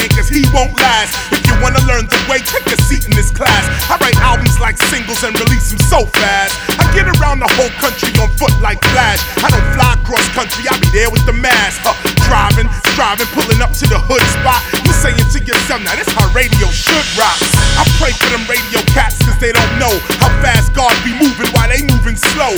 way, cause he won't last. If you wanna learn the way, take a seat in this class. I write albums like singles and release them so fast. I get around the whole country on foot like Flash. I don't fly cross country, I be there with the mask. Driving, striving, pulling up to the hood spot. You saying to yourself, now this how radio should rock. I pray for them radio cats, cause they don't know how fast God be moving while they moving slow.